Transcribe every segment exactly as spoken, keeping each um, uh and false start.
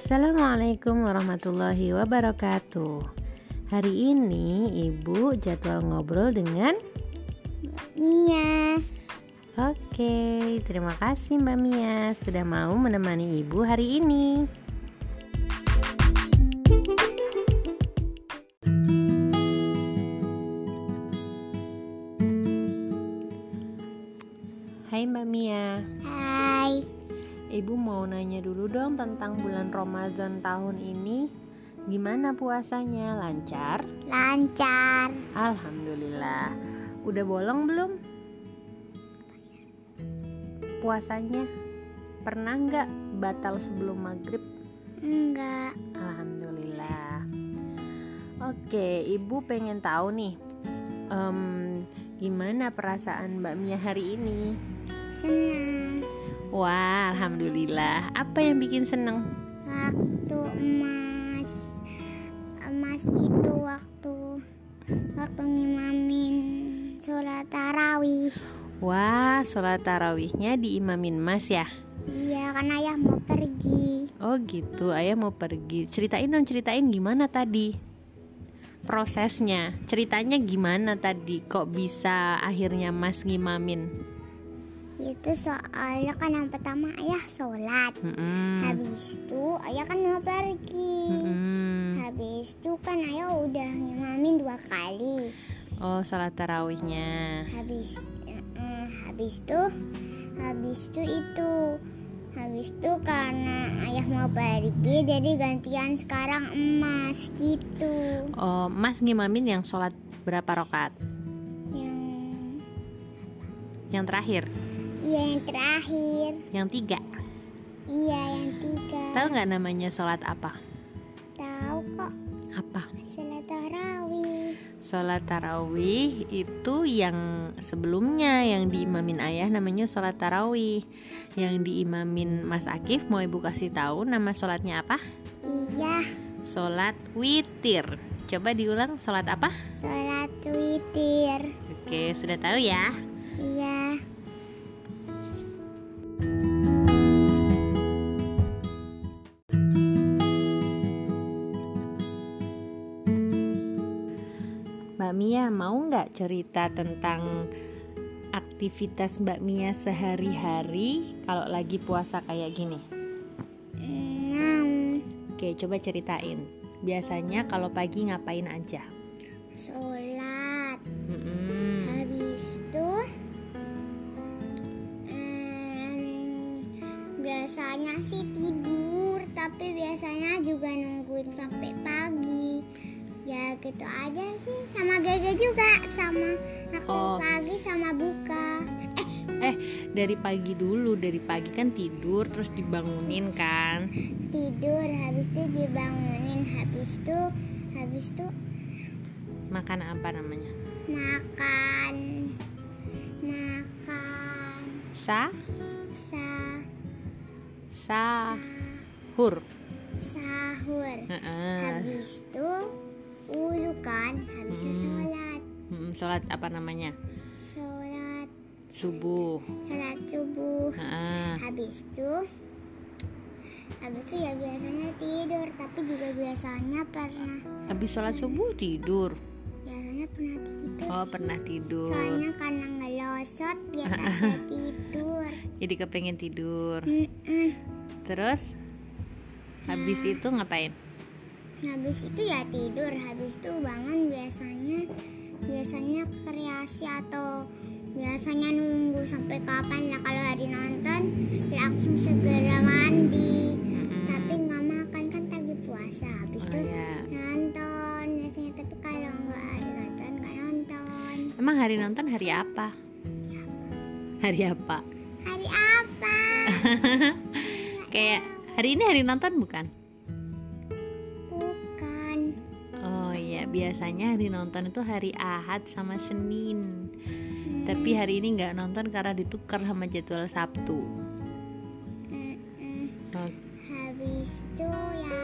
Assalamualaikum warahmatullahi wabarakatuh. Hari ini Ibu jadwal ngobrol dengan Mia. Oke, terima kasih Mbak Mia sudah mau menemani Ibu hari ini. Hai Mbak Mia. Hai. Ibu mau nanya dulu dong tentang bulan Ramadan tahun ini. Gimana puasanya? Lancar? Lancar. Alhamdulillah. Udah bolong belum puasanya? Pernah nggak batal sebelum maghrib? Enggak. Alhamdulillah. Oke, Ibu pengen tahu nih, um, gimana perasaan Mbak Mia hari ini? Senang. Wah, alhamdulillah. Apa yang bikin seneng? Waktu emas emas itu waktu waktu ngimamin sholat tarawih. Wah, sholat tarawihnya diimamin Mas ya? Iya, kan ayah mau pergi. Oh gitu, ayah mau pergi. Ceritain dong, ceritain gimana tadi prosesnya. Ceritanya gimana tadi? Kok bisa akhirnya Mas ngimamin? Itu soalnya kan yang pertama ayah sholat. Mm-mm. Habis itu ayah kan mau pergi. Mm-mm. Habis itu kan ayah udah ngimamin dua kali. Oh, sholat tarawihnya. Habis uh, habis itu habis itu itu habis itu karena ayah mau pergi jadi gantian sekarang emas gitu. Oh, Mas ngimamin yang sholat berapa rakaat? Yang Yang terakhir? iya yang terakhir. Yang tiga? Iya yang tiga. Tahu nggak namanya sholat apa? Tahu kok. Apa? Sholat tarawih. Sholat tarawih itu yang sebelumnya yang diimamin ayah namanya sholat tarawih. Yang diimamin Mas Akif mau Ibu kasih tahu nama sholatnya apa? Iya. Sholat witir. Coba diulang, sholat apa? Sholat witir. Oke, sudah tahu ya? Iya. Mbak Mia mau nggak cerita tentang aktivitas Mbak Mia sehari-hari kalau lagi puasa kayak gini? Mau. Oke, coba ceritain. Biasanya kalau pagi ngapain aja? Sholat. Mm-mm. Habis itu em, biasanya sih tidur, tapi biasanya juga nungguin sampai pagi. Ya gitu aja sih, sama Gege juga, sama makan Oh. pagi sama buka. Eh, Eh, dari pagi dulu. Dari pagi kan tidur, terus dibangunin kan? tidur, habis itu dibangunin, habis itu habis itu Makan apa namanya? makan makan Sa? sa Sahur. sahur. Heeh. Habis itu wudhu kan, habis itu Hmm. sholat Mm, sholat apa namanya? sholat Subuh. sholat subuh. Heeh. Habis itu habis itu ya biasanya tidur, tapi juga biasanya pernah Habis sholat subuh tidur. biasanya pernah tidur. Oh, pernah tidur. Soalnya karena ngelosot di atasnya tidur. Jadi kepengen tidur. Mm-mm. Terus habis Nah. itu ngapain? Habis itu ya tidur, habis itu bangun biasanya biasanya kreasi atau biasanya nunggu sampai kapan lah. Kalau hari nonton langsung segera mandi. Mm-mm. Tapi nggak makan kan lagi puasa. Habis Oh, itu ya. nonton biasanya, tapi kalau nggak hari nonton nggak nonton. Emang hari nonton hari apa? Hari apa? Hari apa? Kayak hari ini hari nonton bukan? Bukan. Oh iya, biasanya hari nonton itu hari Ahad sama Senin. Tapi hari ini nggak nonton karena ditukar sama jadwal Sabtu. Mm-mm. Oh, Habis itu ya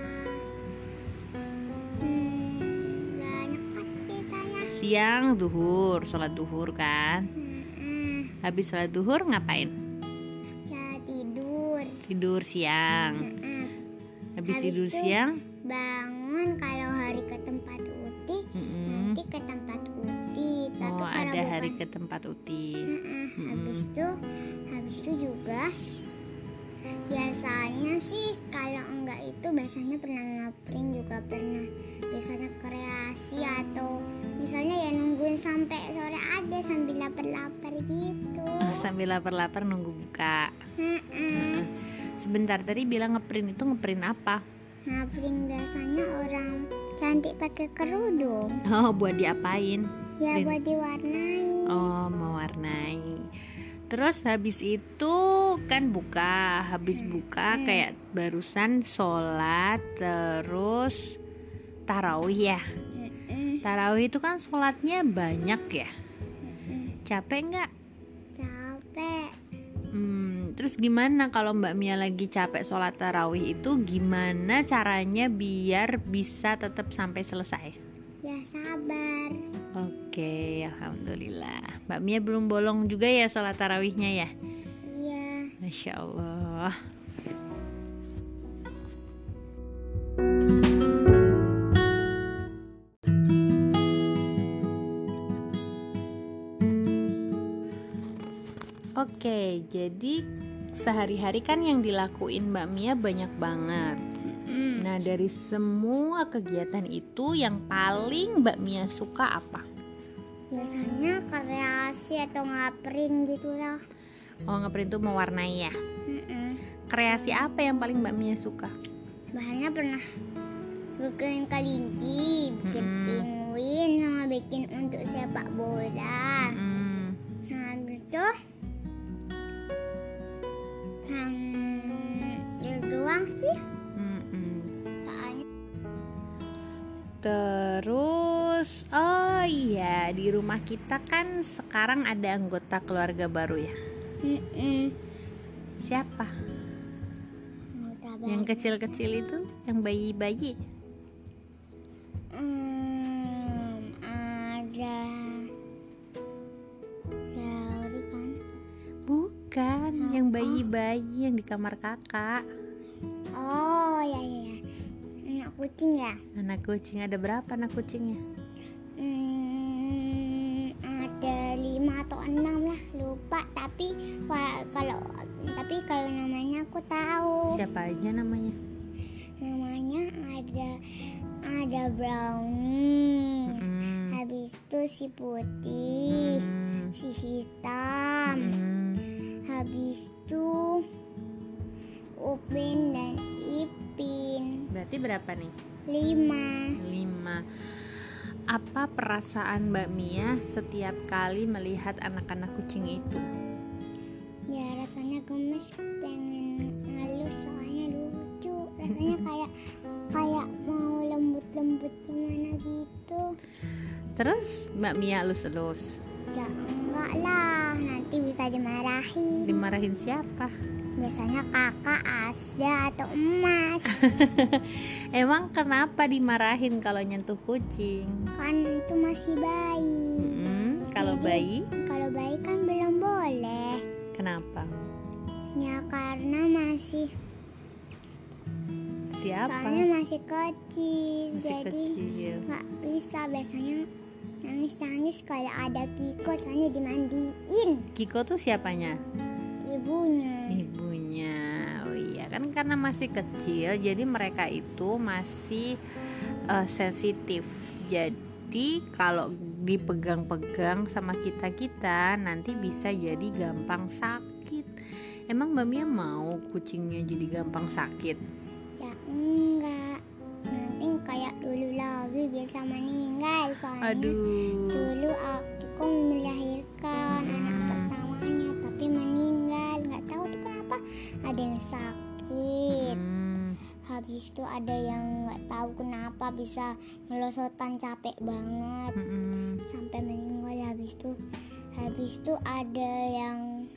hmm, banyak kan ceritanya. siang duhur, sholat duhur kan. Mm-mm. Habis sholat duhur ngapain? Ya tidur. Tidur siang. Mm-mm. Habis, Habis tidur itu siang bangun kalau hari ke tempat Uti, mm-mm. nanti ke tempat Uti. Tapi Oh, kalau ada bukan, hari ke tempat Uti. Heeh, Mm-mm. habis itu, habis itu juga biasanya sih kalau enggak itu biasanya pernah ngeprint juga pernah. Biasanya kreasi atau misalnya ya nungguin sampai sore ada sambil lapar-lapar gitu. Oh, sambil lapar-lapar nunggu buka. Heeh. Heeh. Sebentar, tadi bilang ngeprint itu ngeprint apa? Ngeprint biasanya orang cantik pakai kerudung. Oh, buat diapain? Ya Print. buat diwarnai. Oh, mewarnai. Terus habis itu kan buka, habis buka Hmm. kayak barusan sholat, terus tarawih ya. Mm-mm, Tarawih itu kan sholatnya banyak ya. mm-mm. Capek nggak? Capek. Hmm, terus gimana kalau Mbak Mia lagi capek sholat tarawih itu gimana caranya biar bisa tetap sampai selesai? Ya sabar. Oke, alhamdulillah. Mbak Mia belum bolong juga ya sholat tarawihnya ya? Iya. Masya Allah. Oke, jadi sehari-hari kan yang dilakuin Mbak Mia banyak banget. Mm-mm. Nah, dari semua kegiatan itu yang paling Mbak Mia suka apa? Biasanya kreasi atau ngeprint gitu lah. Oh, ngeprint tuh mewarnai ya. Mm-mm. Kreasi apa yang paling Mbak Mia suka? Bahannya pernah bikin kelinci, bikin Mm-mm. penguin, sama bikin untuk sepak bola. Hmm, Nah, habis itu hmm, itu doang sih. mm-mm. Soalnya Terus, oh iya, di rumah kita kan sekarang ada anggota keluarga baru ya. mm-mm. Siapa? Udah Yang banyak. kecil-kecil itu, yang bayi-bayi. Hmm, ada Lauri kan? Bukan, Oh, yang oh. bayi-bayi yang di kamar kakak. Oh ya ya ya. Anak kucing ya? Anak kucing, ada berapa anak kucingnya? Hmm, ada lima atau enam lah, lupa. Tapi wa- kalau tapi kalau namanya aku tahu. Siapa aja namanya? Namanya ada ada Brownie. Mm-mm. Habis itu si putih, Mm-mm. si hitam. Mm-mm. Habis itu Upin dan Ipin. Berarti berapa nih? Lima. Lima. Apa perasaan Mbak Mia setiap kali melihat anak-anak kucing itu? Ya rasanya gemes, pengen ngelus soalnya lucu. Rasanya kayak kayak mau lembut-lembut gimana gitu. Terus Mbak Mia elus-elus. Ya enggak lah, nanti bisa dimarahin. Dimarahin siapa? Biasanya kakak, Asda atau emas. Emang kenapa dimarahin kalau nyentuh kucing? Kan itu masih bayi. Mm-mm. Kalau Jadi, bayi, Kalau bayi kan belum boleh. kenapa? Ya karena masih Siapa? soalnya masih kecil. Masih jadi kecil. nggak bisa, biasanya nangis-nangis kalau ada Kiko soalnya dimandiin Kiko tuh siapanya? ibunya. Ibunya. Oh iya, kan karena masih kecil, jadi mereka itu masih eh, sensitif. Jadi kalau dipegang-pegang sama kita-kita nanti bisa jadi gampang sakit. Emang Mbak Mia mau kucingnya jadi gampang sakit? Ya enggak, nanti kayak dulu lagi bisa meninggal soalnya. Aduh. Dulu aku melahirkan Mm-mm. anak pertamanya tapi meninggal, nggak tahu tuh kenapa. Ada yang sakit, Hmm. habis itu ada yang nggak tahu kenapa bisa melosotan capek banget Mm-mm. sampai meninggal. Habis itu habis itu ada yang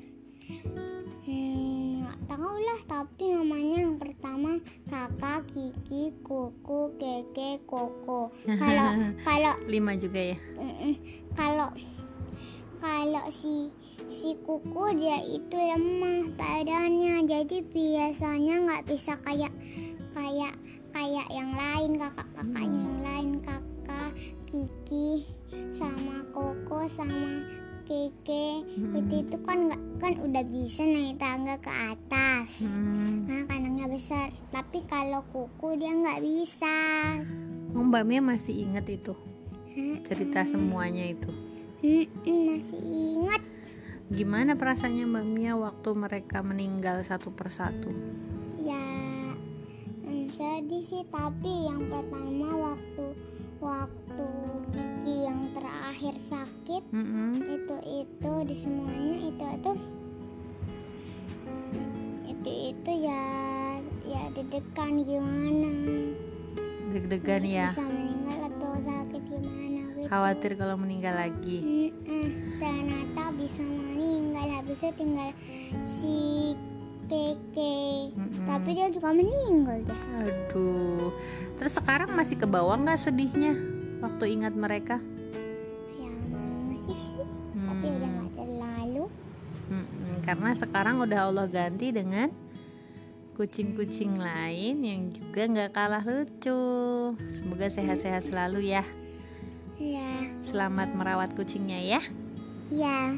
hmm, nggak tahu lah, tapi namanya yang pertama kakak, Kiki, Kuku, Keke, Koko. Kalau kalau Lima juga ya? Mm-mm. Kalau kalau si si kuku dia itu lemah badannya, jadi biasanya nggak bisa kayak kayak kayak yang lain, kakak-kakaknya Hmm. yang lain, kakak Kiki sama Koko sama Keke. Hmm. Itu itu kan nggak kan udah bisa naik tangga ke atas. Hmm. Karena kandangnya besar, tapi kalau kuku dia nggak bisa. Oh, Mbak Mia masih ingat itu Hmm, cerita semuanya itu. hmm, hmm, masih ingat. Gimana perasaannya Mbak Mia waktu mereka meninggal satu persatu? Ya hmm, sedih sih, tapi yang pertama waktu waktu Kiki yang terakhir sakit Mm-mm. itu itu di semuanya itu itu itu itu ya ya deg-degan gimana. Deg-degan ya, Bisa meninggal atau sakit gimana gitu. khawatir kalau meninggal lagi. Mm-mm. Ternyata bisa meninggal, habis itu tinggal si Keke. Mm-mm. Tapi dia juga meninggal deh. Aduh, terus sekarang masih ke bawah nggak sedihnya waktu ingat mereka? Ya masih sih, tapi Hmm. udah gak terlalu. Mm-mm, karena sekarang udah Allah ganti dengan kucing-kucing lain yang juga nggak kalah lucu. Semoga sehat-sehat selalu ya. Ya, Selamat merawat kucingnya ya. ya.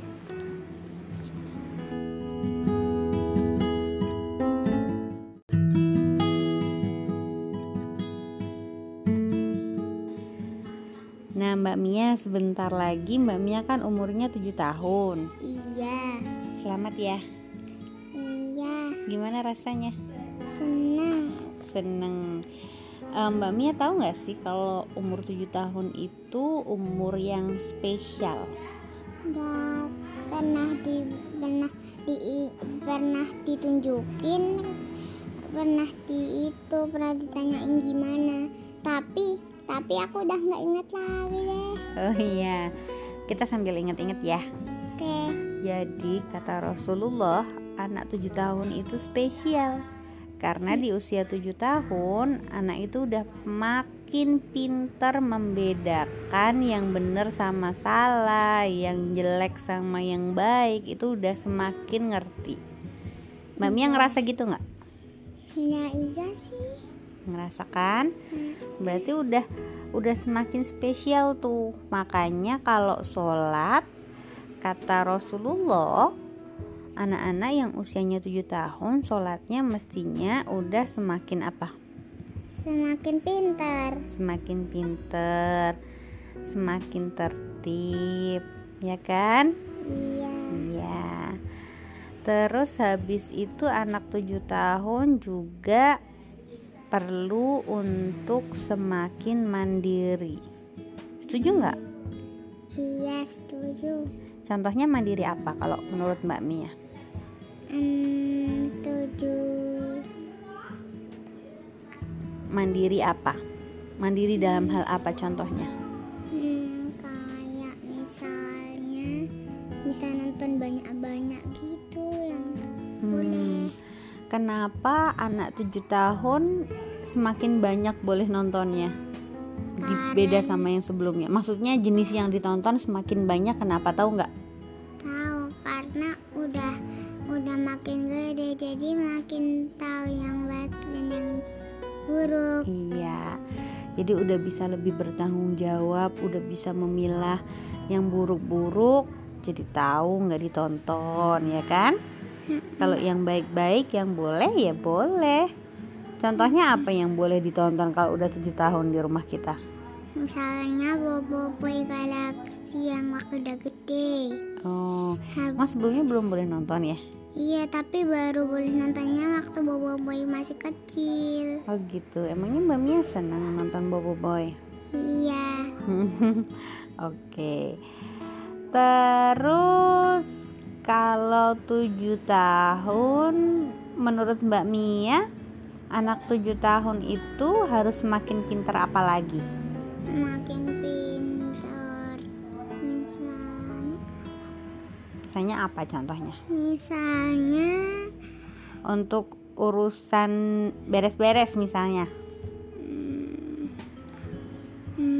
Nah Mbak Mia, sebentar lagi Mbak Mia kan umurnya tujuh tahun. Iya, Selamat ya. iya. Gimana rasanya? Senang. Seneng. Eh, Mbak Mia tahu nggak sih kalau umur tujuh tahun itu umur yang spesial? Udah pernah di pernah di pernah ditunjukin, pernah di itu pernah ditanyain gimana. Tapi tapi aku udah nggak ingat lagi deh. Oh iya, kita sambil inget-inget ya. Oke. Jadi kata Rasulullah, anak tujuh tahun itu spesial karena di usia tujuh tahun anak itu udah makin pintar membedakan yang benar sama salah, yang jelek sama yang baik, itu udah semakin ngerti. Mbak Mia ngerasa gitu nggak? Ya iya sih. Ngerasakan? Berarti udah udah semakin spesial tuh. Makanya kalau sholat, kata Rasulullah, anak-anak yang usianya tujuh tahun sholatnya mestinya udah semakin apa? Semakin pintar. Semakin pinter, semakin tertib, ya kan? Iya. Iya. Terus habis itu anak tujuh tahun juga perlu untuk semakin mandiri. Setuju nggak? Iya setuju. Contohnya mandiri apa kalau menurut Mbak Mia? Hmm, setuju. Mandiri apa? Mandiri dalam hal apa contohnya? Hmm, kayak misalnya bisa nonton banyak-banyak gitu yang boleh. Hmm, kenapa anak tujuh tahun semakin banyak boleh nontonnya? Di- Beda sama yang sebelumnya. Maksudnya jenis yang ditonton semakin banyak, kenapa, tahu nggak? Tahu karena udah udah makin gede, jadi makin tahu yang baik dan yang buruk. Iya, jadi udah bisa lebih bertanggung jawab, udah bisa memilah yang buruk-buruk, jadi tahu nggak ditonton, ya kan? Kalau yang baik-baik yang boleh ya boleh. Contohnya apa yang boleh ditonton kalau udah tujuh tahun di rumah kita? Misalnya Bobo Boy Galaxy yang waktu udah gede. Oh, Hab- Mas sebelumnya belum boleh nonton ya? Iya, tapi baru boleh nontonnya waktu Bobo Boy masih kecil. Oh gitu, emangnya Mbak Mia senang nonton Bobo Boy? Iya. Oke. Terus kalau tujuh tahun, menurut Mbak Mia, anak tujuh tahun itu harus makin pintar apa lagi? Makin pintar. Misalnya, Misalnya apa contohnya? misalnya Untuk urusan beres-beres misalnya. hmm,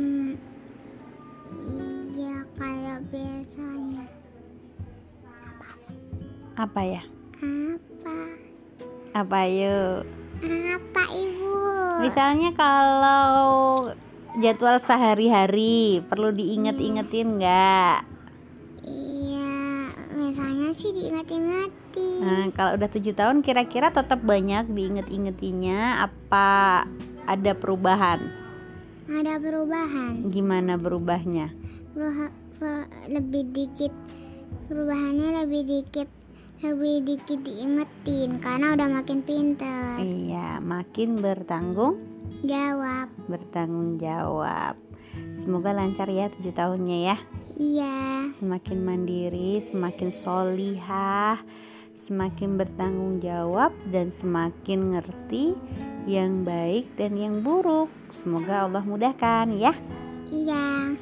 hmm, iya kayak biasanya. Apa? Apa ya? Apa? Apa yuk? Apa ibu? Misalnya kalau jadwal sehari-hari perlu diinget-ingetin nggak? Iya, misalnya sih diingat-ingatin. Nah, kalau udah tujuh tahun kira-kira tetap banyak diinget-ingetinya apa ada perubahan? Ada perubahan. Gimana berubahnya? Beruha- pe- lebih dikit perubahannya lebih dikit lebih dikit diingetin karena udah makin pinter. Iya, makin bertanggung Jawab. bertanggung jawab. Semoga lancar ya tujuh tahunnya ya. Iya. Semakin mandiri, semakin solihah, semakin bertanggung jawab, dan semakin ngerti yang baik dan yang buruk. Semoga Allah mudahkan ya. Iya.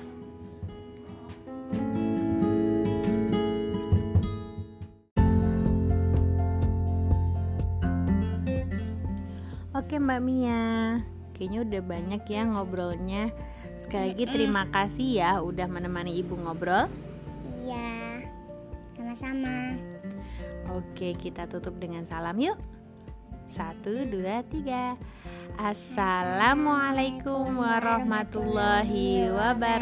Oke Mbak Mia, kayaknya udah banyak ya ngobrolnya. Sekali lagi terima kasih ya udah menemani ibu ngobrol. Iya. Sama-sama. Oke, kita tutup dengan salam yuk. Satu, dua, tiga. Assalamualaikum warahmatullahi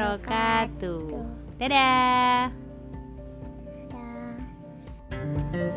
wabarakatuh. Dadah. Dadah.